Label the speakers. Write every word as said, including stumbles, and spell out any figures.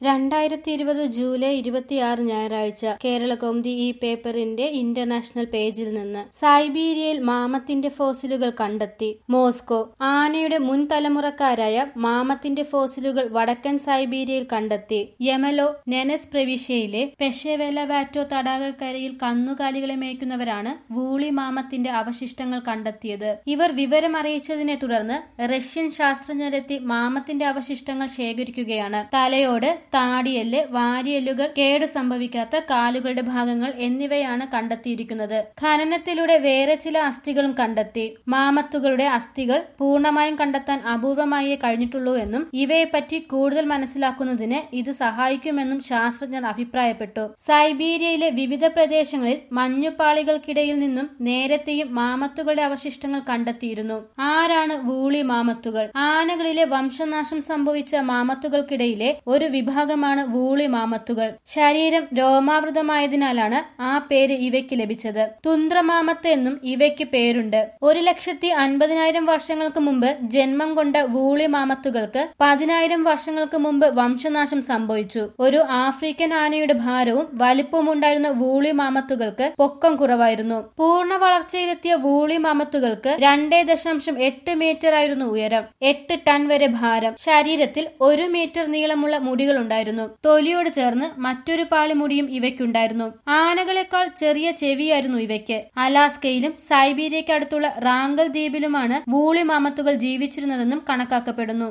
Speaker 1: രണ്ടായിരത്തി ഇരുപത് ജൂലൈ ഇരുപത്തിയാറ് ഞായറാഴ്ച കേരളകൗമുദി ഈ പേപ്പറിന്റെ ഇന്റർനാഷണൽ പേജിൽ നിന്ന് സൈബീരിയയിൽ മാമത്തിന്റെ ഫോസിലുകൾ കണ്ടെത്തി. മോസ്കോ. ആനയുടെ മുൻ തലമുറക്കാരായ മാമത്തിന്റെ ഫോസിലുകൾ വടക്കൻ സൈബീരിയയിൽ കണ്ടെത്തി. യമലോ നെനെസ് പ്രവിശ്യയിലെ പെഷെവെലവാറ്റോ തടാകക്കരയിൽ കന്നുകാലികളെ മേയ്ക്കുന്നവരാണ് വൂളി മാമത്തിന്റെ അവശിഷ്ടങ്ങൾ കണ്ടെത്തിയത്. ഇവർ വിവരമറിയിച്ചതിനെ തുടർന്ന് റഷ്യൻ ശാസ്ത്രജ്ഞരെത്തി മാമത്തിന്റെ അവശിഷ്ടങ്ങൾ ശേഖരിക്കുകയാണ്. തലയോട്, താടിയെല്ല്, വാരിയെല്ലുകൾ, കേടു സംഭവിക്കാത്ത കാലുകളുടെ ഭാഗങ്ങൾ എന്നിവയാണ് കണ്ടെത്തിയിരിക്കുന്നത്. ഖനനത്തിലൂടെ വേറെ ചില അസ്ഥികളും കണ്ടെത്തി. മാമത്തുകളുടെ അസ്ഥികൾ പൂർണ്ണമായും കണ്ടെത്താൻ അപൂർവമായേ കഴിഞ്ഞിട്ടുള്ളൂ എന്നും ഇവയെപ്പറ്റി കൂടുതൽ മനസ്സിലാക്കുന്നതിന് ഇത് സഹായിക്കുമെന്നും ശാസ്ത്രജ്ഞർ അഭിപ്രായപ്പെട്ടു. സൈബീരിയയിലെ വിവിധ പ്രദേശങ്ങളിൽ മഞ്ഞുപാളികൾക്കിടയിൽ നിന്നും നേരത്തെയും മാമത്തുകളുടെ അവശിഷ്ടങ്ങൾ കണ്ടെത്തിയിരുന്നു. ആരാണ് വൂളി മാമത്തുകൾ? ആനകളിലെ വംശനാശം സംഭവിച്ച മാമത്തുകൾക്കിടയിലെ ഒരു വിഭാഗമാണ് വൂളി മാമത്തുകൾ. ശരീരം രോമാവൃതമായതിനാലാണ് ആ പേര് ഇവയ്ക്ക് ലഭിച്ചത്. തുന്ദ്രമാമത്ത് എന്നും ഇവയ്ക്ക് പേരുണ്ട്. ഒരു ലക്ഷത്തി അൻപതിനായിരം വർഷങ്ങൾക്ക് മുമ്പ് ജന്മം കൊണ്ട വൂളി മാമത്തുകൾക്ക് പതിനായിരം വർഷങ്ങൾക്ക് മുമ്പ് വംശനാശം സംഭവിച്ചു. ഒരു ആഫ്രിക്കൻ ആനയുടെ ഭാരവും വലിപ്പവും ഉണ്ടായിരുന്ന വൂളി മാമത്തുകൾക്ക് പൊക്കം കുറവായിരുന്നു. പൂർണ്ണ വളർച്ചയിലെത്തിയ വൂളി മാമത്തുകൾക്ക് രണ്ടേ ദശാംശം എട്ട് മീറ്റർ ആയിരുന്നു ഉയരം, എട്ട് ടൺ വരെ ഭാരം. ശരീരത്തിൽ ഒരു മീറ്റർ നീളമുള്ള മുടികൾ ഉണ്ടായിരുന്നു. തൊലിയോട് ചേർന്ന് മറ്റൊരു പാളി മുടിയും ഇവയ്ക്കുണ്ടായിരുന്നു. ആനകളെക്കാൾ ചെറിയ ചെവിയായിരുന്നു ഇവയ്ക്ക്. അലാസ്കയിലും സൈബീരിയയ്ക്ക് അടുത്തുള്ള റാങ്കൽ ദ്വീപിലുമാണ് വൂളി മാമത്തുകൾ ജീവിച്ചിരുന്നതെന്നും കണക്കാക്കപ്പെടുന്നു.